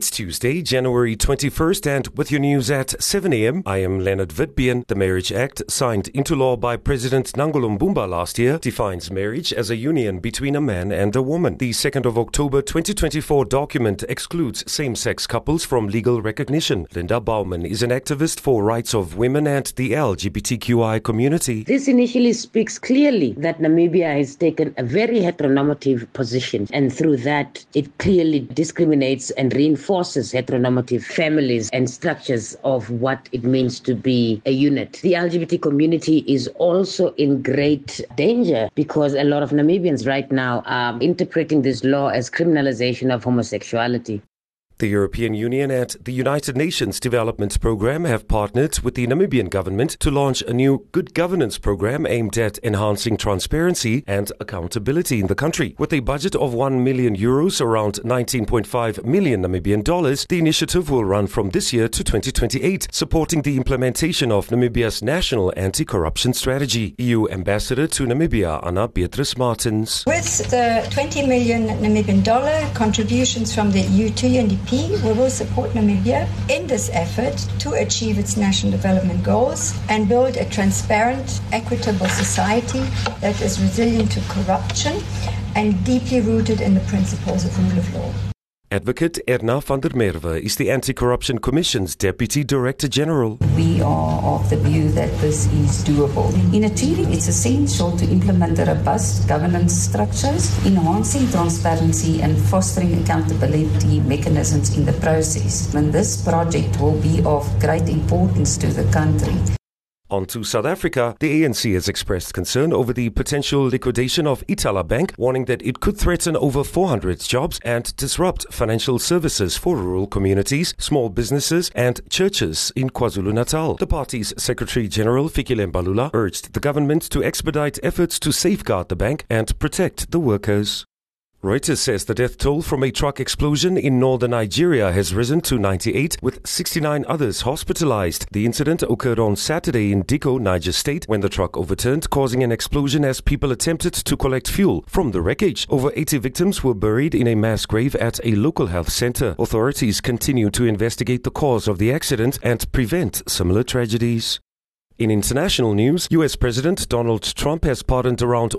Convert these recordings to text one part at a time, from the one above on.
It's Tuesday, January 21st, and with your news at 7 a.m., I am Leonard Witbeen. The Marriage Act, signed into law by President Nangolo Mbumba last year, defines marriage as a union between a man and a woman. The 2nd of October 2024 document excludes same-sex couples from legal recognition. Linda Bauman is an activist for rights of women and the LGBTQI community. This initially speaks clearly that Namibia has taken a very heteronormative position, and through that, it clearly discriminates and reinforces heteronormative families and structures of what it means to be a unit. The LGBT community is also in great danger because a lot of Namibians right now are interpreting this law as criminalization of homosexuality. The European Union and the United Nations Development Programme have partnered with the Namibian government to launch a new good governance program aimed at enhancing transparency and accountability in the country. With a budget of €1 million, around 19.5 million Namibian dollars, the initiative will run from this year to 2028, supporting the implementation of Namibia's national anti-corruption strategy. EU Ambassador to Namibia, Anna Beatrice Martins. With the 20 million Namibian dollar contributions from the EU to UNDP, we will support Namibia in this effort to achieve its national development goals and build a transparent, equitable society that is resilient to corruption and deeply rooted in the principles of rule of law. Advocate Erna van der Merwe is the Anti-Corruption Commission's Deputy Director General. We are of the view that this is doable. In achieving, it's essential to implement robust governance structures, enhancing transparency and fostering accountability mechanisms in the process. And this project will be of great importance to the country. On to South Africa, the ANC has expressed concern over the potential liquidation of Itala Bank, warning that it could threaten over 400 jobs and disrupt financial services for rural communities, small businesses and churches in KwaZulu-Natal. The party's Secretary General, Fikile Mbalula, urged the government to expedite efforts to safeguard the bank and protect the workers. Reuters says the death toll from a truck explosion in northern Nigeria has risen to 98, with 69 others hospitalized. The incident occurred on Saturday in Dikko, Niger State, when the truck overturned, causing an explosion as people attempted to collect fuel from the wreckage. Over 80 victims were buried in a mass grave at a local health center. Authorities continue to investigate the cause of the accident and prevent similar tragedies. In international news, US President Donald Trump has pardoned around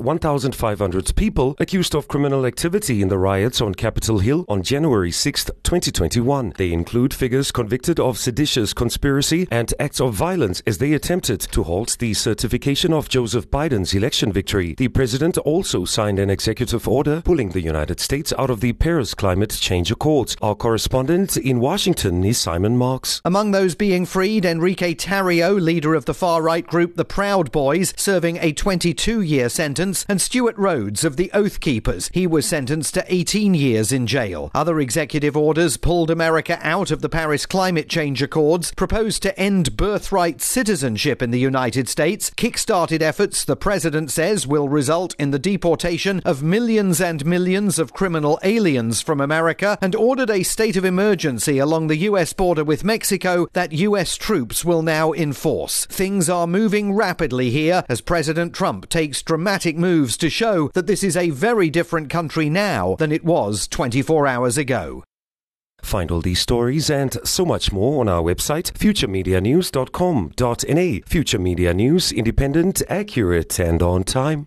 1,500 people accused of criminal activity in the riots on Capitol Hill on January 6, 2021. They include figures convicted of seditious conspiracy and acts of violence as they attempted to halt the certification of Joseph Biden's election victory. The president also signed an executive order pulling the United States out of the Paris Climate Change Accords. Our correspondent in Washington is Simon Marks. Among those being freed, Enrique Tarrio, leader of the far-right group The Proud Boys, serving a 22-year sentence, and Stuart Rhodes of the Oath Keepers. He was sentenced to 18 years in jail. Other executive orders pulled America out of the Paris Climate Change Accords, proposed to end birthright citizenship in the United States, kick-started efforts the president says will result in the deportation of millions and millions of criminal aliens from America, and ordered a state of emergency along the US border with Mexico that US troops will now enforce. Things are moving rapidly here as President Trump takes dramatic moves to show that this is a very different country now than it was 24 hours ago. Find all these stories and so much more on our website, futuremedianews.com.na. Future Media News, independent, accurate and on time.